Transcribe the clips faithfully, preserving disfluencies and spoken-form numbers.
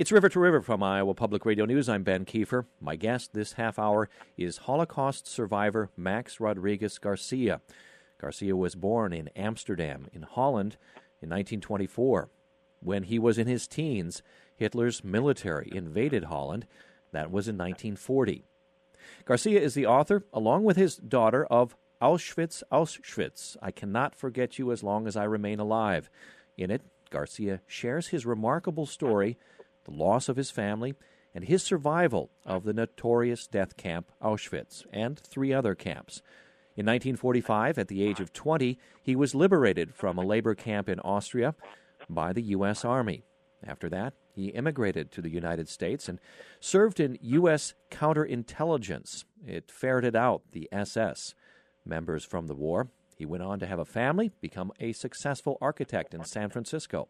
It's River to River from Iowa Public Radio News. I'm Ben Kiefer. My guest this half hour is Holocaust survivor Max Rodriguez Garcia. Garcia was born in Amsterdam, in Holland, in nineteen twenty-four. When he was in his teens, Hitler's military invaded Holland. That was in nineteen forty. Garcia is the author, along with his daughter, of Auschwitz, Auschwitz, I Cannot Forget You As Long As I Remain Alive. In it, Garcia shares his remarkable story, the loss of his family, and his survival of the notorious death camp Auschwitz and three other camps. In nineteen forty-five, at the age of twenty, he was liberated from a labor camp in Austria by the U S Army. After that, he immigrated to the United States and served in U S counterintelligence. It ferreted out the S S members from the war. He went on to have a family, become a successful architect in San Francisco.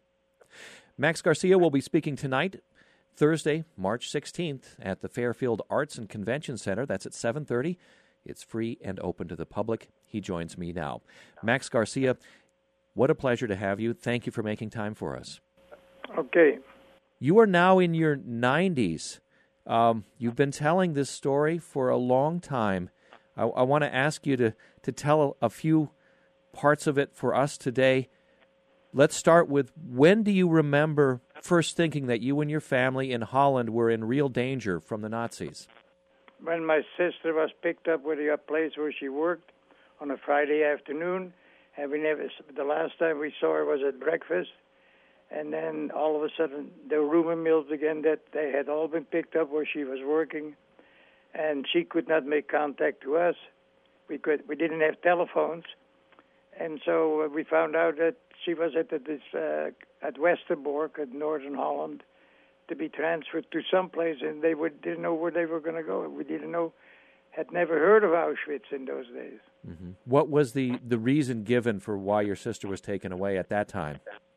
Max Garcia will be speaking tonight, Thursday, March sixteenth, at the Fairfield Arts and Convention Center. That's at seven thirty. It's free and open to the public. He joins me now. Max Garcia, what a pleasure to have you. Thank you for making time for us. Okay. You are now in your nineties. Um, you've been telling this story for a long time. I, I want to ask you to, to tell a few parts of it for us today. Let's start with, when do you remember first thinking that you and your family in Holland were in real danger from the Nazis? When my sister was picked up with a place where she worked on a Friday afternoon, and we never, the last time we saw her was at breakfast, and then all of a sudden the rumor mills again that they had all been picked up where she was working, and she could not make contact to us. We could, we didn't have telephones, and so we found out that she was at this uh, at Westerbork at Northern Holland to be transferred to someplace, and they would, didn't know where they were going to go. We didn't know, had never heard of Auschwitz in those days. Mm-hmm. What was the, the reason given for why your sister was taken away at that time?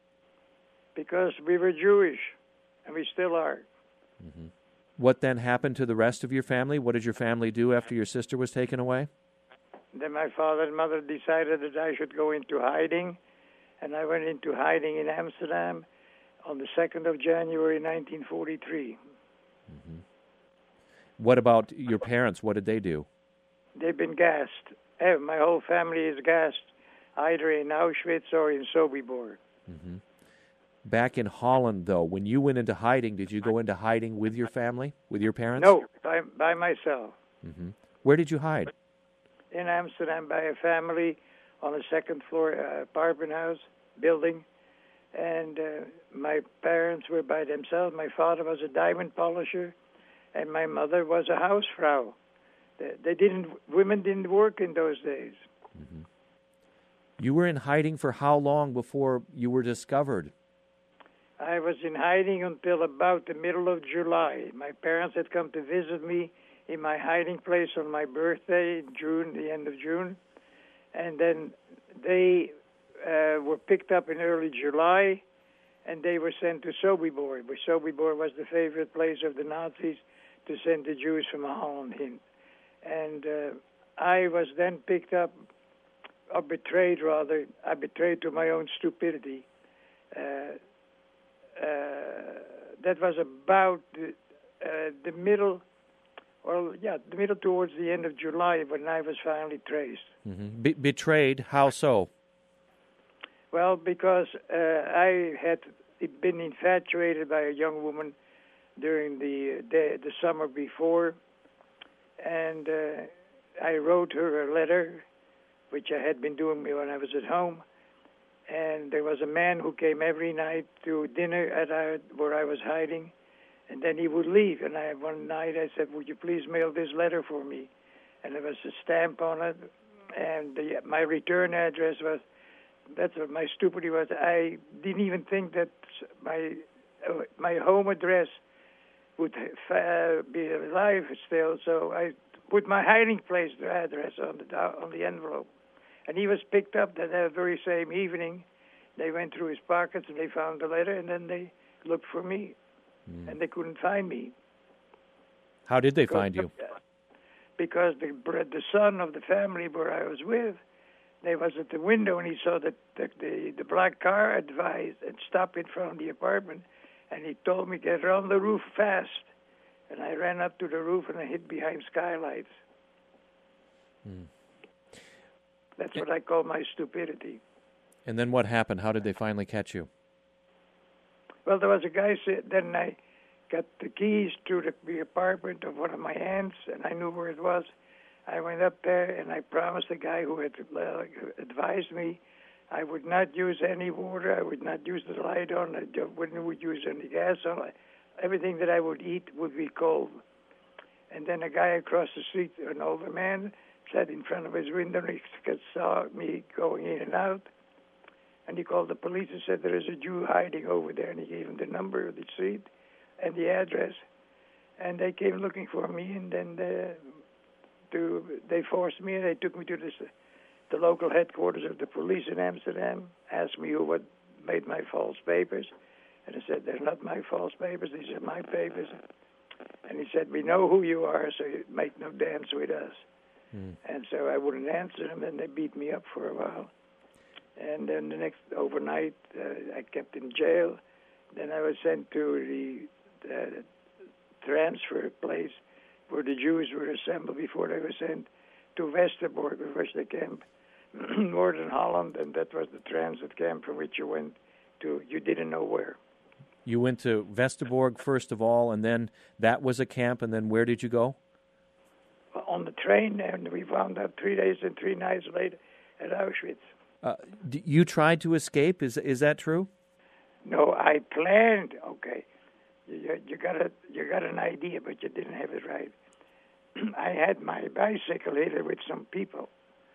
Because we were Jewish, and we still are. Mm-hmm. What then happened to the rest of your family? What did your family do after your sister was taken away? Then my father and mother decided that I should go into hiding, and I went into hiding in Amsterdam on the second of January, nineteen forty-three. Mm-hmm. What about your parents? What did they do? They've been gassed. Eh, My whole family is gassed, either in Auschwitz or in Sobibor. Mm-hmm. Back in Holland, though, when you went into hiding, did you go into hiding with your family, with your parents? No, by, by myself. Mm-hmm. Where did you hide? In Amsterdam, by a family on a second floor uh, apartment house building. And uh, my parents were by themselves. My father was a diamond polisher, and my mother was a housefrau. They, they didn't. Women didn't work in those days. Mm-hmm. You were in hiding for how long before you were discovered? I was in hiding until about the middle of July. My parents had come to visit me in my hiding place on my birthday in June, the end of June, and then they uh, were picked up in early July, and they were sent to Sobibor, where Sobibor was the favorite place of the Nazis to send the Jews from Holland in. And uh, I was then picked up, or betrayed rather, I betrayed to my own stupidity. Uh, uh, that was about the, uh, the middle, or yeah, the middle towards the end of July when I was finally traced. Mm-hmm. Be- betrayed? How so? Well, because uh, I had been infatuated by a young woman during the the, the summer before, and uh, I wrote her a letter, which I had been doing when I was at home. And there was a man who came every night to dinner at our, where I was hiding, and then he would leave. And I, one night I said, "Would you please mail this letter for me?" And there was a stamp on it, and the, my return address was. That's what my stupidity was. I didn't even think that my uh, my home address would uh, be alive still. So I put my hiding place address on the on the envelope. And he was picked up that very same evening. They went through his pockets and they found the letter, and then they looked for me, mm. and they couldn't find me. How did they because find you? Because the the son of the family where I was with, they was at the window, and he saw that the, the the black car advised and stopped in front of the apartment, And he told me, get on the roof fast. And I ran up to the roof and I hid behind skylights. Mm. That's what I call my stupidity. And then what happened? How did they finally catch you? Well, there was a guy, then I got the keys to the, the apartment of one of my aunts, and I knew where it was. I went up there, and I promised the guy who had uh, advised me I would not use any water, I would not use the light on, I wouldn't use any gas on. Everything that I would eat would be cold. And then a guy across the street, an older man, sat in front of his window, and he saw me going in and out. And he called the police and said, there is a Jew hiding over there. And he gave him the number of the street and the address. And they came looking for me, and then they, to, they forced me, and they took me to this, the local headquarters of the police in Amsterdam, asked me who what made my false papers. And I said, they're not my false papers, these are my papers. And he said, we know who you are, so you make no dance with us. Mm. And so I wouldn't answer them, and they beat me up for a while. And then the next overnight, uh, I kept in jail. Then I was sent to the uh, transfer place where the Jews were assembled before they were sent to Westerbork, which was the camp, northern Holland, and that was the transit camp from which you went to, you didn't know where. You went to Westerbork first of all, and then that was a camp, and then where did you go? On the train, and we wound up three days and three nights later at Auschwitz. Uh, you tried to escape? Is is that true? No, I planned. Okay, you, you got a you got an idea, but you didn't have it right. I had my bicycle here with some people,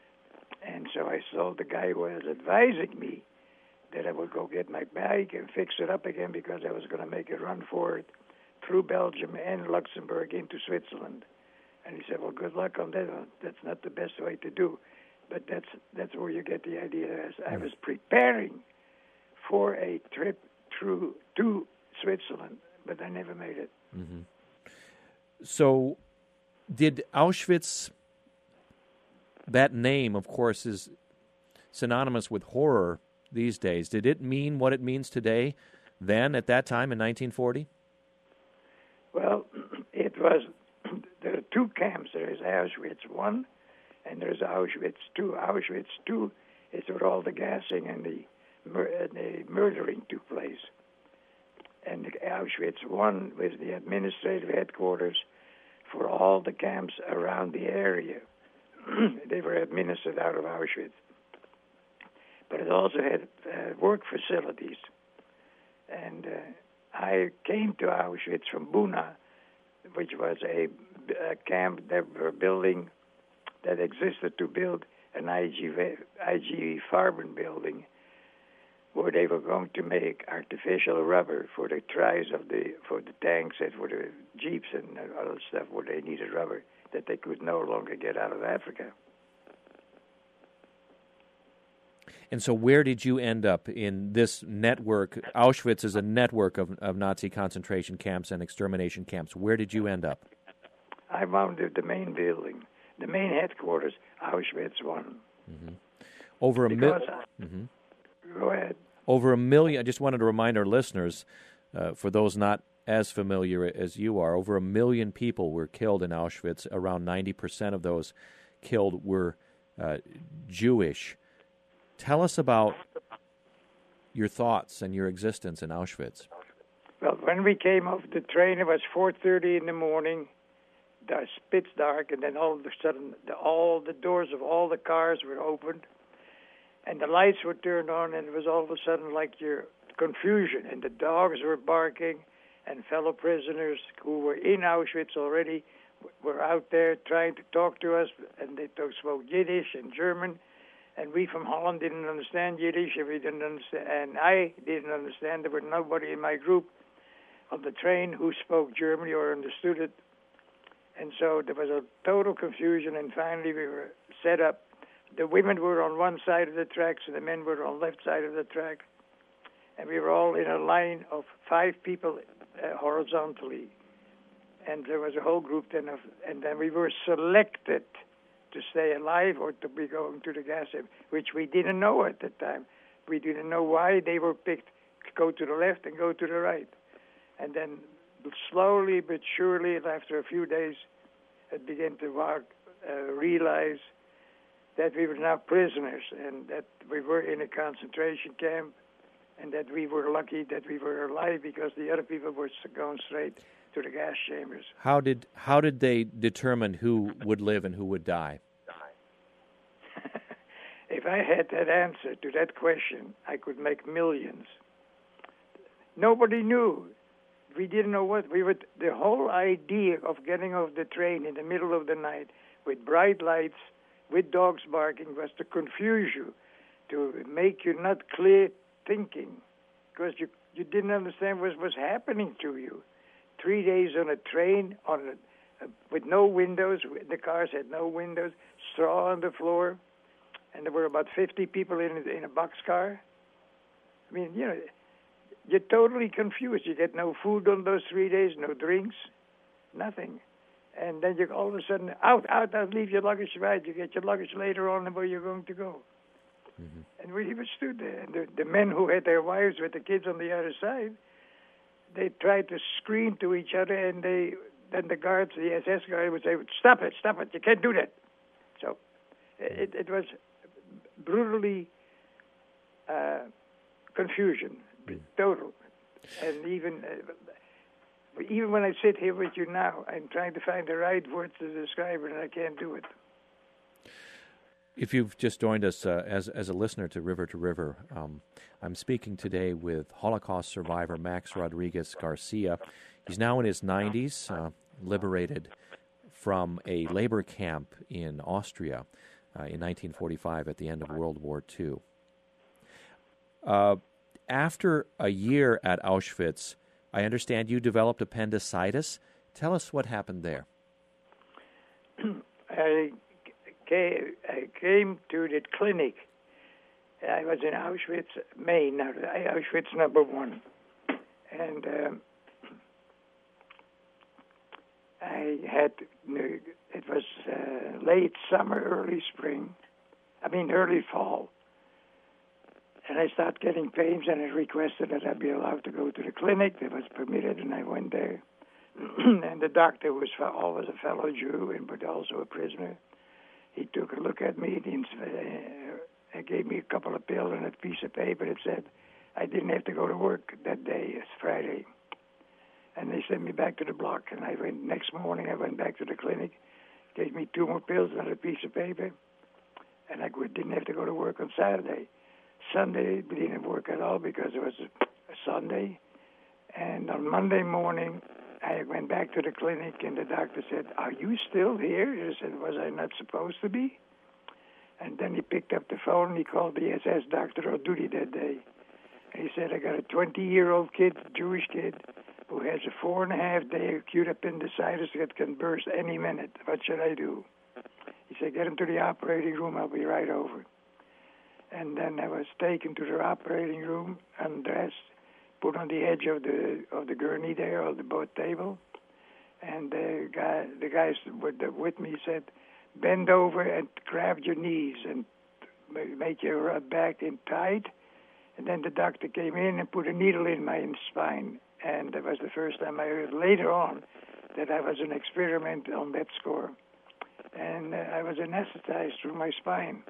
and so I told the guy who was advising me that I would go get my bike and fix it up again because I was going to make a run for it through Belgium and Luxembourg into Switzerland. And he said, well, good luck on that. That's not the best way to do. But that's that's where you get the idea. I was preparing for a trip through to Switzerland, but I never made it. Mm-hmm. So did Auschwitz, that name, of course, is synonymous with horror these days. Did it mean what it means today, then, at that time in nineteen forty? Well, it was, there are two camps. There is Auschwitz one, and there's Auschwitz two. Auschwitz two is where all the gassing and the, mur- the murdering took place. And the Auschwitz one was the administrative headquarters for all the camps around the area. They were administered out of Auschwitz. But it also had uh, work facilities. And uh, I came to Auschwitz from Buna, which was a, a camp that were building, that existed to build an I G Farben building, where they were going to make artificial rubber for the tries of the for the tanks and for the jeeps and other stuff where they needed rubber that they could no longer get out of Africa. And so where did you end up in this network? Auschwitz is a network of, of Nazi concentration camps and extermination camps. Where did you end up? I wound at the main building, the main headquarters, Auschwitz one. Mm-hmm. Over a million. Mm-hmm. Go ahead. Over a million. I just wanted to remind our listeners, uh, for those not as familiar as you are, over a million people were killed in Auschwitz. Around ninety percent of those killed were uh, Jewish. Tell us about your thoughts and your existence in Auschwitz. Well, when we came off the train, it was four thirty in the morning. It was pitch dark, and then all of a sudden, the, all the doors of all the cars were opened, and the lights were turned on, and it was all of a sudden like your confusion, and the dogs were barking, and fellow prisoners who were in Auschwitz already were out there trying to talk to us, and they spoke Yiddish and German. And we from Holland didn't understand Yiddish, and we didn't understand, and I didn't understand. There was nobody in my group on the train who spoke German or understood it. And so there was a total confusion, and finally we were set up. The women were on one side of the tracks, and the men were on the left side of the track. And we were all in a line of five people uh, horizontally. And there was a whole group then of, and then we were selected to stay alive or to be going to the gas chamber, which we didn't know at the time. We didn't know why they were picked to go to the left and go to the right. And then slowly but surely, after a few days, I began to walk, uh, realize that we were now prisoners and that we were in a concentration camp and that we were lucky that we were alive because the other people were going straight to the gas chambers. How did how did they determine who would live and who would die? If I had that answer to that question, I could make millions. Nobody knew. We didn't know what we would. The whole idea of getting off the train in the middle of the night with bright lights, with dogs barking, was to confuse you, to make you not clear thinking, because you you didn't understand what was happening to you. Three days on a train on a, uh, with no windows. The cars had no windows. Straw on the floor. And there were about fifty people in in a boxcar. I mean, you know, you're totally confused. You get no food on those three days, no drinks, nothing. And then you all of a sudden, out, out, out, leave your luggage right. You get your luggage later on where you're going to go. Mm-hmm. And we even stood there. And the, the men who had their wives with the kids on the other side, they tried to scream to each other, and they then the guards, the S S guard would say, stop it, stop it, you can't do that. So it, it was brutally uh, confusion, total. And even uh, even when I sit here with you now, I'm trying to find the right words to describe it, and I can't do it. If you've just joined us uh, as as a listener to River to River, um, I'm speaking today with Holocaust survivor Max Rodriguez Garcia. He's now in his nineties, uh, liberated from a labor camp in Austria uh, in nineteen forty-five at the end of World War Two. Uh, after a year at Auschwitz, I understand you developed appendicitis. Tell us what happened there. I came, I came to the clinic. I was in Auschwitz, Maine, now Auschwitz number one. And um, I had, it was uh, late summer, early spring, I mean early fall. And I started getting pains, and I requested that I be allowed to go to the clinic. That was permitted, and I went there. And the doctor was always a fellow Jew, but also a prisoner. He took a look at me, and uh, gave me a couple of pills and a piece of paper that said I didn't have to go to work that day. It's Friday. And they sent me back to the block, and I went, next morning I went back to the clinic, gave me two more pills and a piece of paper, and I didn't have to go to work on Saturday. Sunday, we didn't work at all because it was a, a Sunday. And on Monday morning, I went back to the clinic, and the doctor said, are you still here? I said, was I not supposed to be? And then he picked up the phone, and he called the S S doctor on duty that day. And he said, I got a twenty-year-old kid, Jewish kid, who has a four-and-a-half-day acute appendicitis that can burst any minute. What should I do? He said, get him to the operating room. I'll be right over. And then I was taken to the operating room, undressed, put on the edge of the of the gurney there, or the boat table. And the guy, the guys with, with me said, bend over and grab your knees and make your back in tight. And then the doctor came in and put a needle in my spine. And that was the first time I heard later on that I was an experiment on that score. And uh, I was anesthetized through my spine.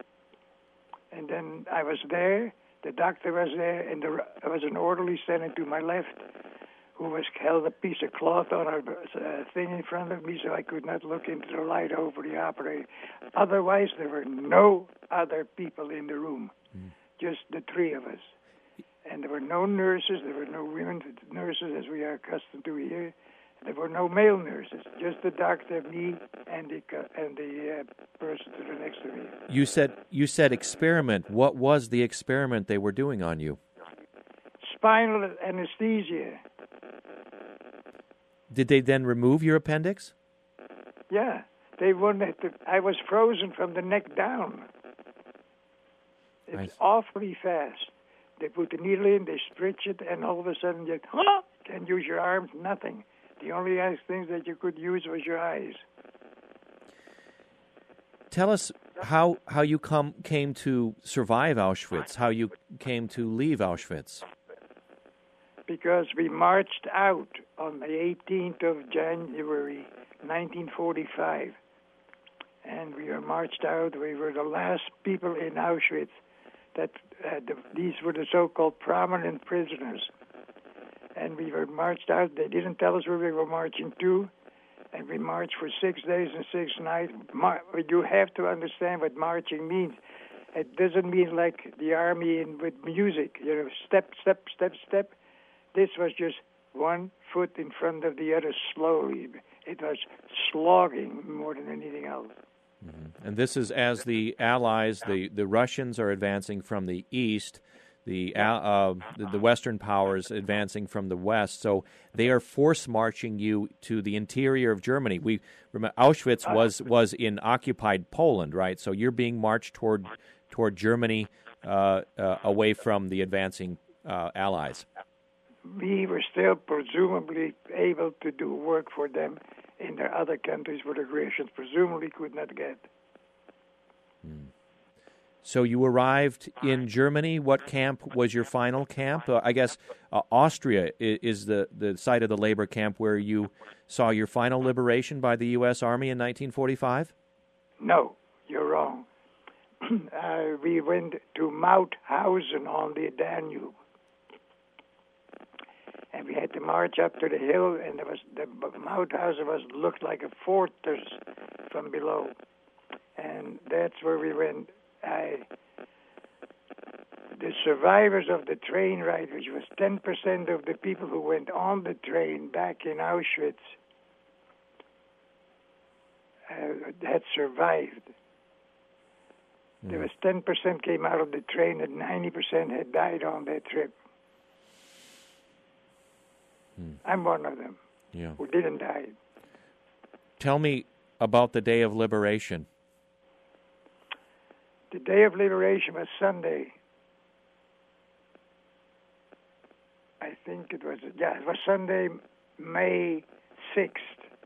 And then I was there, the doctor was there, and there was an orderly standing to my left who was held a piece of cloth on a uh, thing in front of me so I could not look into the light over the operator. Otherwise, there were no other people in the room, mm. just the three of us. And there were no nurses, there were no women nurses as we are accustomed to here. There were no male nurses, just the doctor, me, and the and the uh, person to the next to me. You said you said experiment. What was the experiment they were doing on you? Spinal anesthesia. Did they then remove your appendix? Yeah, they wanted to. I was frozen from the neck down. It's nice. Awfully fast. They put the needle in, they stretch it, and all of a sudden you huh, can't use your arms, nothing. The only things that you could use was your eyes. Tell us how how you come came to survive Auschwitz, how you came to leave Auschwitz. because we marched out on the eighteenth of January, nineteen forty-five. And we were marched out. We were the last people in Auschwitz. That uh, the, these were the so-called prominent prisoners. And we were marched out. They didn't tell us where we were marching to. And we marched for six days and six nights. Mar- you have to understand what marching means. It doesn't mean like the army in, with music, you know, step, step, step, step. This was just one foot in front of the other slowly. It was slogging more than anything else. Mm-hmm. And this is as the Allies, the, the Russians are advancing from the east, the, uh, the the Western powers advancing from the west. So they are force marching you to the interior of Germany. We remember Auschwitz was was in occupied Poland, right? So you're being marched toward toward Germany, uh, uh, away from the advancing uh, Allies. We were still presumably able to do work for them in their other countries where the Russians presumably could not get. Hmm. So you arrived in Germany. What camp was your final camp? Uh, I guess uh, Austria is, is the, the site of the labor camp where you saw your final liberation by the U S Army in nineteen forty-five? No, you're wrong. uh, we went to Mauthausen on the Danube. And we had to march up to the hill, and there was the Mauthausen was looked like a fortress from below. And that's where we went. I, the survivors of the train ride, which was ten percent of the people who went on the train back in Auschwitz, uh, had survived. Mm. There was ten percent came out of the train, and ninety percent had died on that trip. Mm. I'm one of them yeah. who didn't die. Tell me about the day of liberation. The day of liberation was Sunday. I think it was, yeah, it was Sunday, May sixth.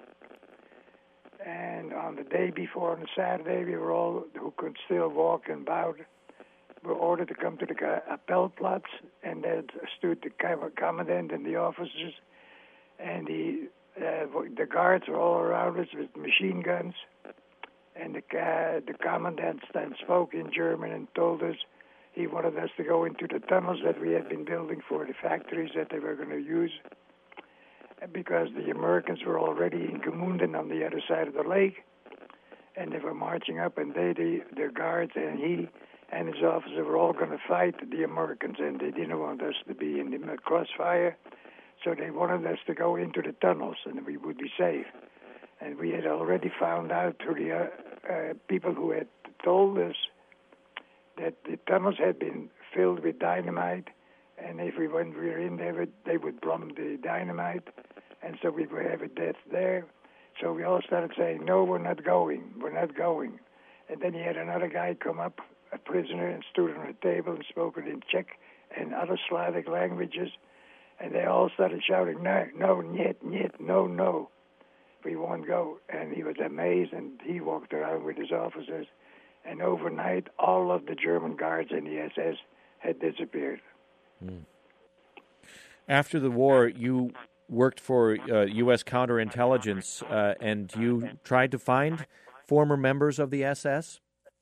And on the day before, on the Saturday, we were all, who could still walk and bow, were ordered to come to the Appellplatz, and there stood the commandant and the officers, and the, uh, the guards were all around us with machine guns. And the, uh, the commandant then spoke in German and told us he wanted us to go into the tunnels that we had been building for the factories that they were going to use, because the Americans were already in Gemünden on the other side of the lake, and they were marching up, and they, the, the guards and he and his officer were all going to fight the Americans, and they didn't want us to be in the crossfire, so they wanted us to go into the tunnels, and we would be safe. And we had already found out through the uh, uh, people who had told us that the tunnels had been filled with dynamite, and if we went we were in there, they would bomb the dynamite, and so we would have a death there. So we all started saying, no, we're not going, we're not going. And then he had another guy come up, a prisoner, and stood on a table and spoke it in Czech and other Slavic languages, and they all started shouting, no, no, niet, niet, no, no. We won't go. And he was amazed, and he walked around with his officers, and overnight all of the German guards in the S S had disappeared. Mm. After the war, you worked for uh, U S counterintelligence, uh, and you tried to find former members of the S S?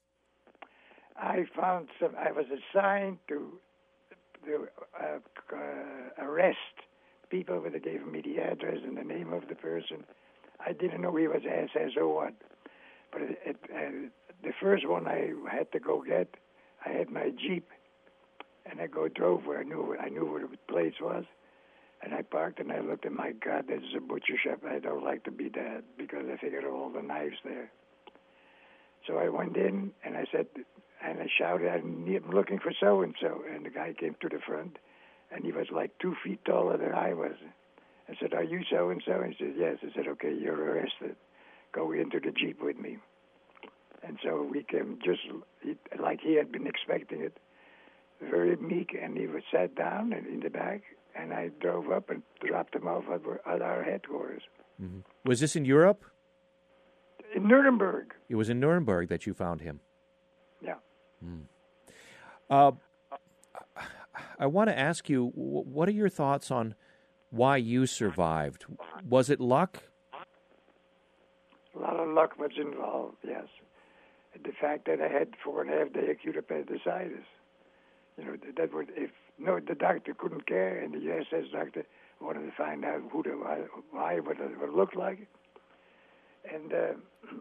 I found some. I was assigned to, to uh, uh, arrest people, but they gave me the address and the name of the person. I didn't know he was S S or what. But it, it, uh, the first one I had to go get, I had my Jeep, and I go drove where I knew I knew where the place was, and I parked and I looked, and my God, this is a butcher shop. I don't like to be that because I figured all the knives there. So I went in and I said, and I shouted, I'm looking for so and so, and the guy came to the front, and he was like two feet taller than I was. I said, are you so-and-so? And he said, yes. I said, okay, you're arrested. Go into the Jeep with me. And so we came just like he had been expecting it, very meek, and he was sat down in the back, and I drove up and dropped him off at our headquarters. Mm-hmm. Was this in Europe? In Nuremberg. It was in Nuremberg that you found him? Yeah. Mm. Uh, I want to ask you, what are your thoughts on why you survived? Was it luck? A lot of luck was involved, yes. The fact that I had four and a half day acute appendicitis. You know, that would, if no, the doctor couldn't care, and the U S S doctor wanted to find out who the, why, what it would look like. And uh,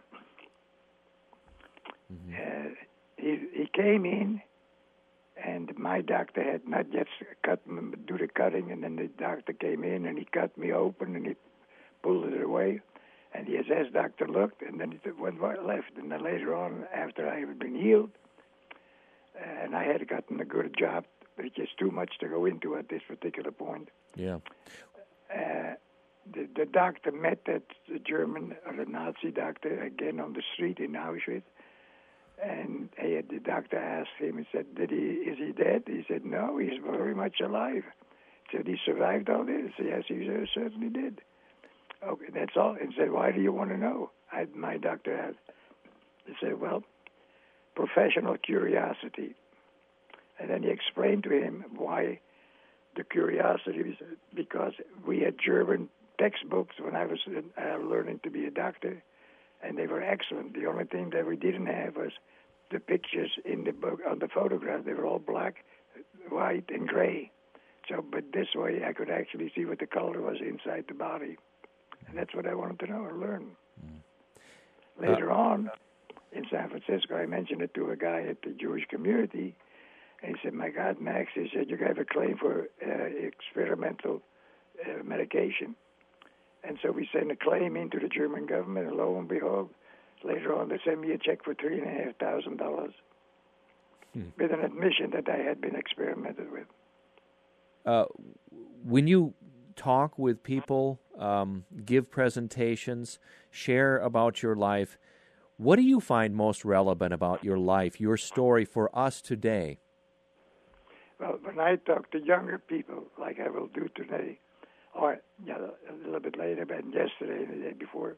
mm-hmm. uh, he, he came in, and my doctor had not yet cut do the cutting, and then the doctor came in, and he cut me open, and he pulled it away. And the S S doctor looked, and then it went left. And then later on, after I had been healed, and I had gotten a good job, but it's just too much to go into at this particular point. Yeah. Uh, the, the doctor met that the German or the Nazi doctor again on the street in Auschwitz, and he had, the doctor asked him, he said, "Did he? Is he dead?" He said, "No, he's very much alive." He said, "He survived all this?" He said, "Yes, he certainly did." Okay, that's all. And said, "Why do you want to know?" I, my doctor asked. He said, "Well, professional curiosity." And then he explained to him why the curiosity was because we had German textbooks when I was uh, learning to be a doctor, and they were excellent. The only thing that we didn't have was the pictures in the book on the photograph. They were all black, white, and gray. So, but this way I could actually see what the color was inside the body. And that's what I wanted to know or learn. Mm. Later uh, on, in San Francisco, I mentioned it to a guy at the Jewish community, and he said, "My God, Max," he said, "you have a claim for uh, experimental uh, medication." And so we sent a claim into the German government, and lo and behold, later on they sent me a check for three and a half thousand dollars with an admission that I had been experimented with. Uh, when you talk with people, um, give presentations, share about your life, what do you find most relevant about your life, your story for us today? Well, when I talk to younger people, like I will do today, or you know, a little bit later, but yesterday and the day before,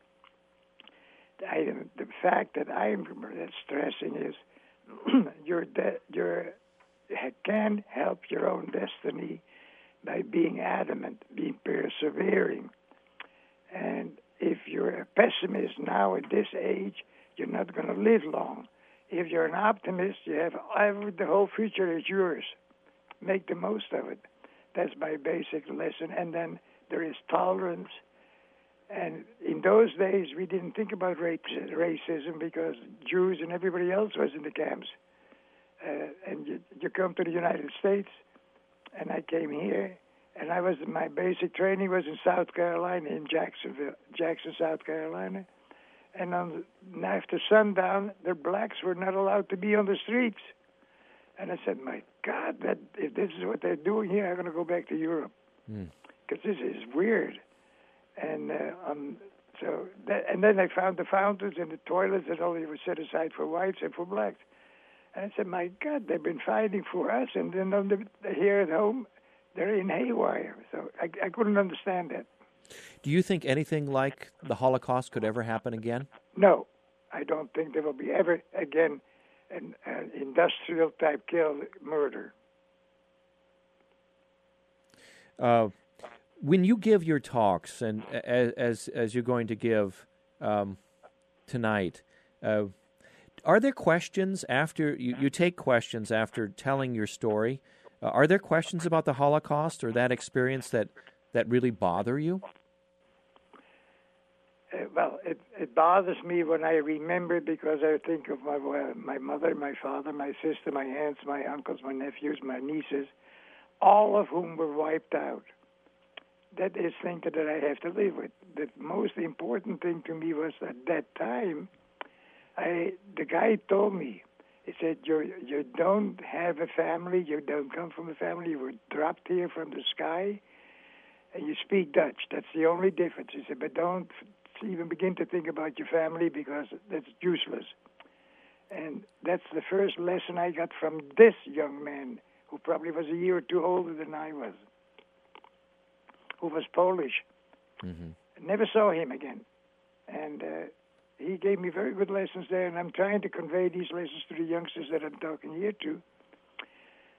I, the fact that I'm stressing is you're de- you're can help your own destiny by being adamant, being persevering. And if you're a pessimist now at this age, you're not going to live long. If you're an optimist, you have every, the whole future is yours. Make the most of it. That's my basic lesson. And then there is tolerance. And in those days, we didn't think about rape, racism because Jews and everybody else was in the camps. Uh, and you, you come to the United States, and I came here, and I was my basic training was in South Carolina, in Jacksonville, Jackson, South Carolina. And on the, after sundown, the blacks were not allowed to be on the streets. And I said, "My God, that if this is what they're doing here, I'm going to go back to Europe because mm. this is weird." And uh, um, so, that, and then I found the fountains and the toilets that only were set aside for whites and for blacks. And I said, "My God, they've been fighting for us, and then on the, here at home, they're in haywire." So I, I couldn't understand that. Do you think anything like the Holocaust could ever happen again? No, I don't think there will be ever again an, an industrial-type kill murder. Uh, when you give your talks, and as as you're going to give um, tonight, uh, are there questions after you, you take questions after telling your story? Uh, are there questions about the Holocaust or that experience that, that really bother you? Uh, well, it, it bothers me when I remember because I think of my uh, my mother, my father, my sister, my aunts, my uncles, my nephews, my nieces, all of whom were wiped out. That is something that I have to live with. The most important thing to me was at that time, I the guy told me, he said, you you don't have a family, you don't come from a family, you were dropped here from the sky, and you speak Dutch. That's the only difference. He said, but don't even begin to think about your family because that's useless. And that's the first lesson I got from this young man, who probably was a year or two older than I was, who was Polish. Mm-hmm. I never saw him again. And uh, he gave me very good lessons there, and I'm trying to convey these lessons to the youngsters that I'm talking here to.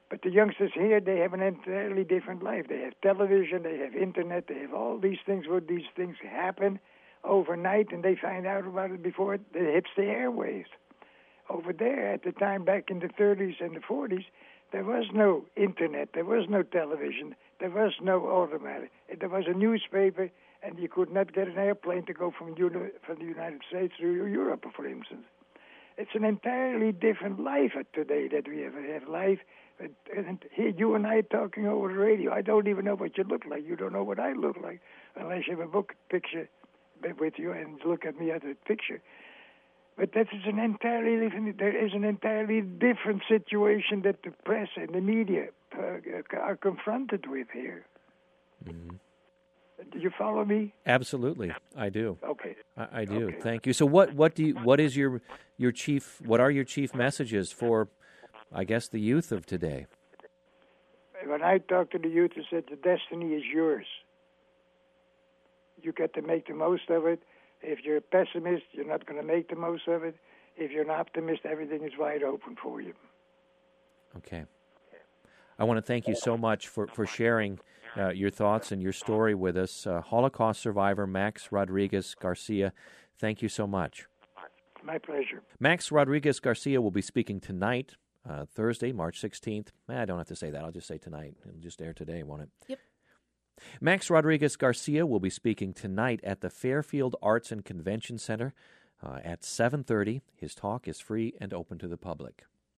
But the youngsters here, they have an entirely different life. They have television, they have internet, they have all these things where these things happen overnight, and they find out about it before it hits the airwaves. Over there, at the time, back in the thirties and the forties, there was no internet, there was no television, there was no automatic. There was a newspaper, and you could not get an airplane to go from, uni- from the United States to Europe, for instance. It's an entirely different life today that we have. We have life, and here you and I talking over the radio. I don't even know what you look like. You don't know what I look like, unless you have a book picture with you and look at me at the picture. But that is an entirely different. There is an entirely different situation that the press and the media uh, are confronted with here. Mm-hmm. Do you follow me? Absolutely, I do. Okay, I, I do. Okay. Thank you. So, what what do you, what is your your chief? What are your chief messages for, I guess, the youth of today? When I talk to the youth, I said the destiny is yours. You got to make the most of it. If you're a pessimist, you're not going to make the most of it. If you're an optimist, everything is wide open for you. Okay. I want to thank you so much for, for sharing uh, your thoughts and your story with us. Uh, Holocaust survivor Max Rodriguez Garcia, thank you so much. My pleasure. Max Rodriguez Garcia will be speaking tonight, uh, Thursday, March sixteenth. Eh, I don't have to say that. I'll just say tonight. It'll just air today, won't it? Yep. Max Rodriguez Garcia will be speaking tonight at the Fairfield Arts and Convention Center uh, at seven thirty. His talk is free and open to the public.